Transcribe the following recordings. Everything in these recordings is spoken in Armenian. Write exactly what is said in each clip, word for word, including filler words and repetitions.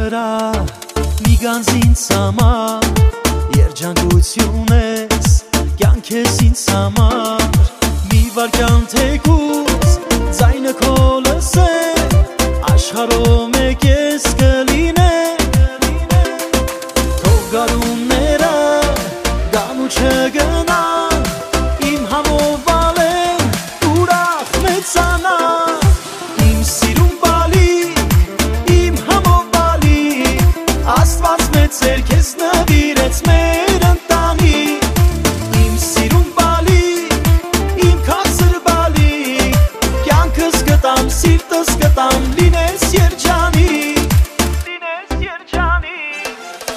վրա մի գանձ ինձ համար երջանկություն ես, կյանք ես ինձ համար մի վարկյան թեկուզ ձայնը քո լսեմ աշխարհում մեկ ես կլինեմ թող գարունները գան ու չգնան իմ համով ալեն ուրախ մեծանան իմ սիրուն բալիկ իմ համով բալիկ Աստված մեծեր քեզ նվիրեց մեր ընտանիք իմ սիրուն բալիկ իմ քացր բալիկ կյանքս գտամ սիրտս գտամ լինես երջանիկ լինես երջանիկ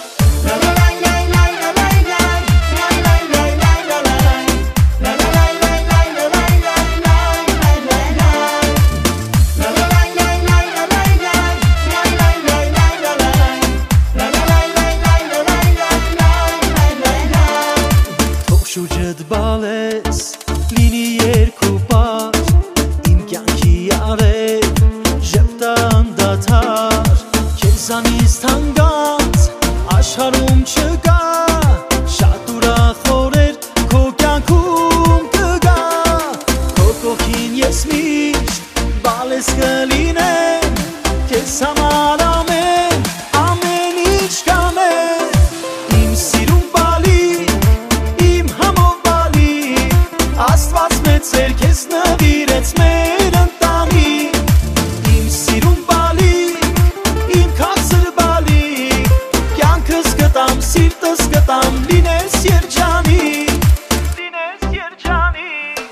Շուրջդ բալես, լինի երկու պար Իմ կյանքի արև, ժպտա անդադար Քեզանից թանկած, աշխարհում չկա Շատ ուրախ օրեր, քո կյանքում կգա Քո կողքին ես միշտ, բալես կլինեմ Քեզ համար ամեն, ամեն ինչ կանեմ Իմ սիրուն Աստված մեծեր քեզ նվիրեց մեր ընտանիք Իմ սիրուն բալիկ, իմ քացր բալիկ Կյանքս գտամ, սիրտս գտամ, լինես երջանիկ Լինես երջանիկ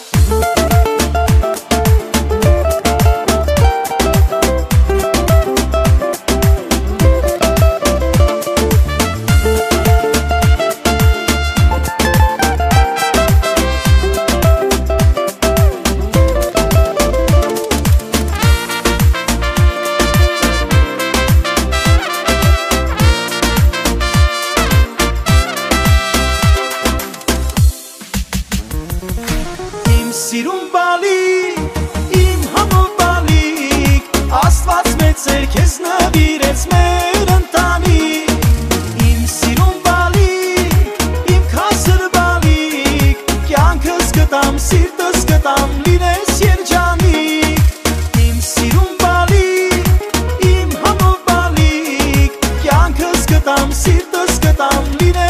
Սիրուն բալիկ, իմ համով բալիկ Աստված մեծեր քեզ նվիրեց մեր ընտանիք Իմ սիրուն բալիկ, իմ քասր բալիկ Կյանքս գտամ, սիրտս գտամ, լինես երջանիկ Իմ սիրուն բալիկ, իմ համով բալիկ Կյանքս գտամ, սիրտս գտամ, լինես